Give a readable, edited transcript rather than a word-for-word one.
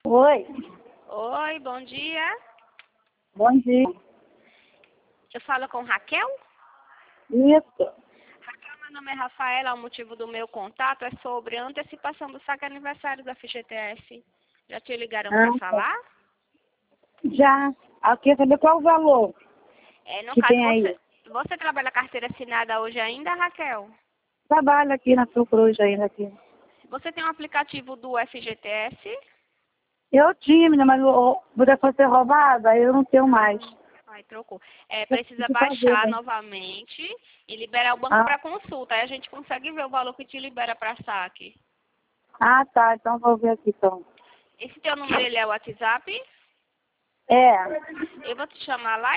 Oi, Oi, bom dia. bom dia. Eu falo com Raquel? Isso. Raquel, meu nome é Rafaela. O motivo do meu contato é sobre a antecipação do saque aniversário da FGTS. Já te ligaram para Tá. falar? Já. Aqui, saber qual o valor No que caso, tem aí. você trabalha carteira assinada hoje ainda, Raquel? Trabalho aqui na Sua Cruz ainda aqui. Você tem um aplicativo do FGTS? Eu tinha, menina, mas você foi ser roubada, aí eu não tenho mais. Ai, trocou. Eu Precisa preciso fazer, baixar né? novamente e liberar o banco Ah, para consulta. Aí a gente consegue ver o valor que te libera para saque. tá. Então vou ver aqui, então. Esse teu número, ele é o WhatsApp? É. Eu vou te chamar lá.